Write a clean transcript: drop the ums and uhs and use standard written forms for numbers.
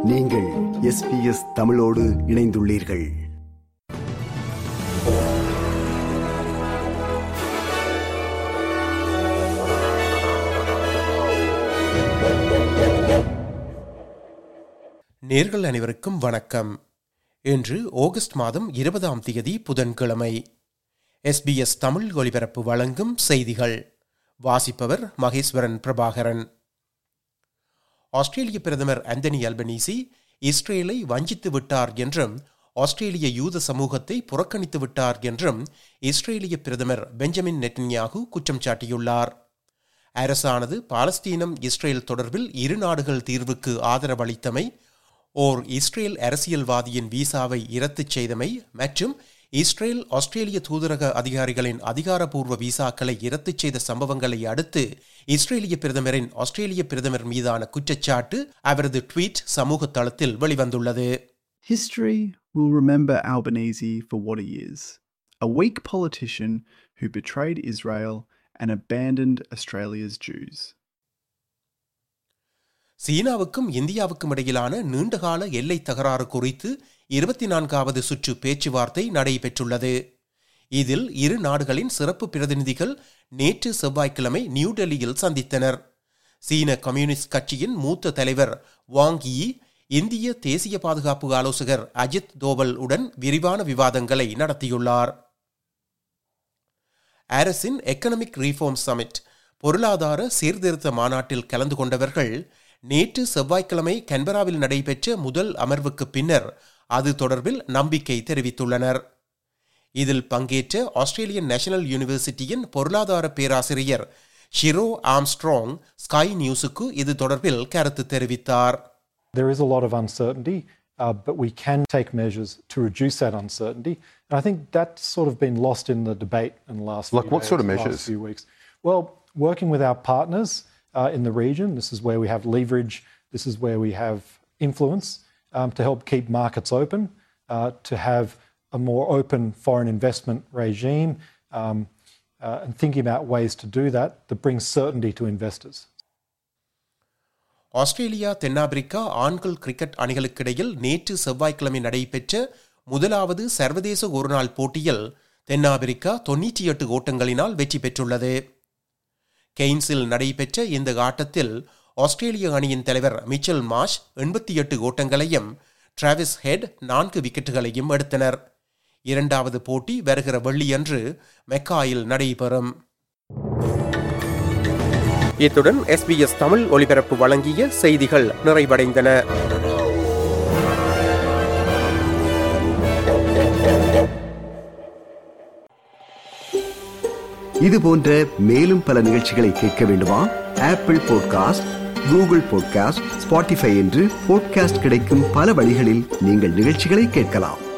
நீங்கள் SBS தமிழோடு இணைந்துள்ளீர்கள். நேர்கள் அனைவருக்கும் வணக்கம். இன்று ஆகஸ்ட் மாதம் 20ஆம் தேதி புதன்கிழமை. SBS தமிழ் ஒலிபரப்பு வழங்கும் செய்திகள். வாசிப்பவர் மகேஸ்வரன் பிரபாகரன். ஆஸ்திரேலிய பிரதமர் ஆந்தனி அல்பனீசி இஸ்ரேலை வஞ்சித்து விட்டார் என்றும் ஆஸ்திரேலிய யூத சமூகத்தை புறக்கணித்து விட்டார் என்றும் இஸ்ரேலிய பிரதமர் பெஞ்சமின் நெட்டன்யாகு குற்றம் சாட்டியுள்ளார். அரசானது பாலஸ்தீனம் இஸ்ரேல் தொடர்பில் இரு நாடுகள் தீர்வுக்கு ஆதரவளித்தமை, ஓர் இஸ்ரேல் அரசியல்வாதியின் வீசாவை இரத்து செய்தமை மற்றும் இஸ்ரேல் ஆஸ்திரேலிய தூதரக அதிகாரிகளின் அதிகாரப்பூர்வ வீசாக்களை இரத்து செய்த சம்பவங்களை அடுத்து இஸ்ரேலிய பிரதமரின் ஆஸ்திரேலிய பிரதமர் மீதான குற்றச்சாட்டு அவரது ட்வீட் சமூக தளத்தில் வெளிவந்துள்ளது. History will remember Albanese for what he is, a weak politician who betrayed Israel and abandoned Australia's Jews. சீனாவுக்கும் இந்தியாவுக்கும் இடையிலான நீண்டகால எல்லை தகராறு குறித்து 24வது சுற்று பேச்சுவார்த்தை நடைபெற்றுள்ளது. இதில் இரு நாடுகளின் சிறப்பு பிரதிநிதிகள் நேற்று செவ்வாய்க்கிழமை நியூடெல்லியில் சந்தித்தனர். சீன கம்யூனிஸ்ட் கட்சியின் மூத்த தலைவர் வாங் யி இந்திய தேசிய பாதுகாப்பு ஆலோசகர் அஜித் தோவல் உடன் விரிவான விவாதங்களை நடத்தியுள்ளார். அரசின் எக்கனாமிக் ரீஃபார்ம் சமிட் பொருளாதார சீர்திருத்த மாநாட்டில் கலந்து கொண்டவர்கள் நேற்று செவ்வாய்க்கிழமை கன்பராவில் நடைபெற்ற முதல் அமர்வுக்கு பின்னர் அது தொடர்பில் நம்பிக்கை தெரிவித்துள்ளனர். இதில் பங்கேற்ற ஆஸ்திரேலியன் நேஷனல் யூனிவர்சிட்டியின் பொருளாதார பேராசிரியர் ஷிரோ ஆம்ஸ்ட்ராங் ஸ்கை நியூஸுக்கு இது தொடர்பில் கருத்து தெரிவித்தார். There is a lot of uncertainty, but we can take measures to reduce that uncertainty. And I think that's sort of been lost in the debate in the last few what sort of measures? Last few weeks. Well, working with our partners in the region, this is where we have leverage, this is where we have influence to help keep markets open, to have a more open foreign investment regime, and thinking about ways to do that brings certainty to investors. Australia தென்னாப்பிரிக்கா ஆண்கள் cricket அணிகளுக்கிடையில் நேற்று செவ்வாய்க்கிழமை நடைபெற்ற முதலாவது சர்வதேச ஒருநாள் போட்டியில் தென்னாப்பிரிக்கா 98 ஓட்டங்களினால் வெற்றி பெற்றுள்ளது. கெய்ன்ஸில் நடைபெற்ற இந்த ஆட்டத்தில் ஆஸ்திரேலிய அணியின் தலைவர் மிச்சல் மார்ஷ் 88 ஓட்டங்களையும் டிராவிஸ் ஹெட் 4 விக்கெட்டுகளையும் எடுத்தனர். இரண்டாவது போட்டி வருகிற வெள்ளியன்று மெக்காயில் நடைபெறும். இத்துடன் SBS தமிழ் ஒலிபரப்பு வழங்கிய செய்திகள் நிறைவடைந்தன. இது போன்ற மேலும் பல நிகழ்ச்சிகளை கேட்க வேண்டுமா? Apple podcast, Google podcast, Spotify என்று பாட்காஸ்ட் கிடைக்கும் பல வழிகளில் நீங்கள் நிகழ்ச்சிகளை கேட்கலாம்.